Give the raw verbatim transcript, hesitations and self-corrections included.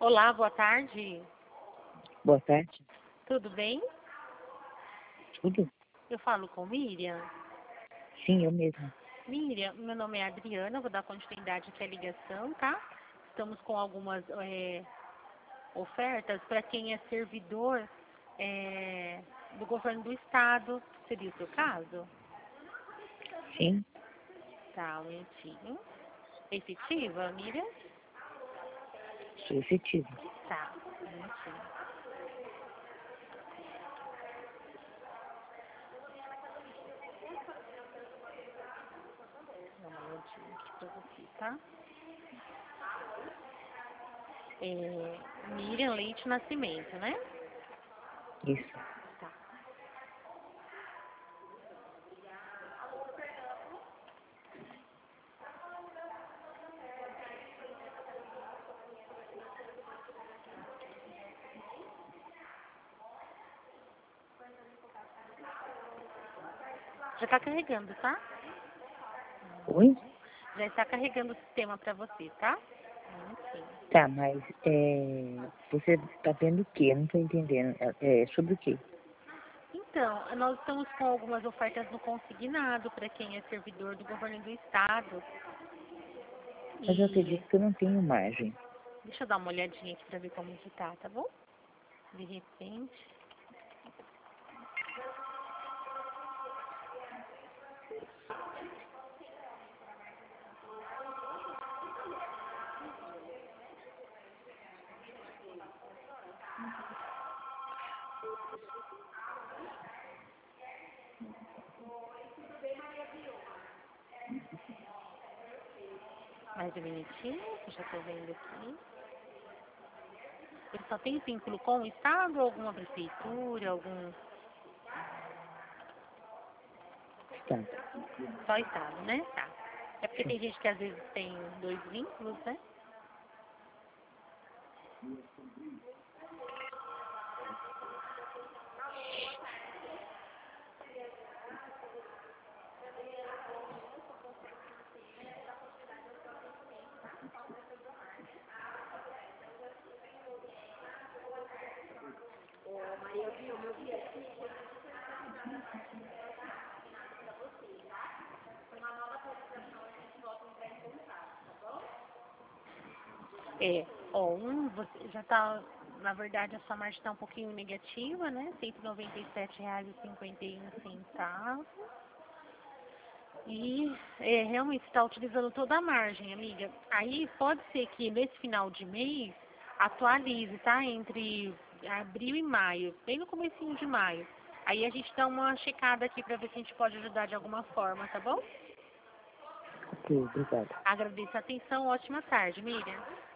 Olá, boa tarde. Boa tarde. Tudo bem? Tudo? Eu falo com Miriam. Sim, eu mesma. Miriam, meu nome é Adriana, vou dar continuidade aqui à ligação, tá? Estamos com algumas é, ofertas para quem é servidor é, do governo do estado. Seria o seu caso? Sim, Tá, um minutinho. Efetiva, Miriam? sou efetiva. Tá, um minutinho. Dá um minutinho aqui pra você, tá? É, Miriam Leite Nascimento, né? Isso. Tá. Já tá carregando, tá? Oi? Já está carregando o sistema para você, tá? Um minutinho. Tá, mas é, você tá vendo o quê? Eu não tô entendendo. É, é sobre o quê? Então, nós estamos com algumas ofertas no consignado para quem é servidor do governo do estado. Mas eu E acredito que eu não tenho margem. deixa eu dar uma olhadinha aqui para ver como que tá, tá bom? De repente. Mais um minutinho, eu já estou vendo aqui. Ele só tem vínculo com o estado ou alguma prefeitura, algum... Tá. Só estado, né? Tá. É porque tem gente que às vezes tem dois vínculos, né? É, ó, um, você já tá, na verdade a sua margem está um pouquinho negativa, né? cento e noventa e sete reais e cinquenta e um centavos. E é, realmente está utilizando toda a margem, amiga. Aí pode ser que nesse final de mês atualize, tá? Entre abril e maio, bem no comecinho de maio. Aí a gente dá uma checada aqui para ver se a gente pode ajudar de alguma forma, tá bom? Ok, obrigada. Agradeço a atenção, ótima tarde, Miriam.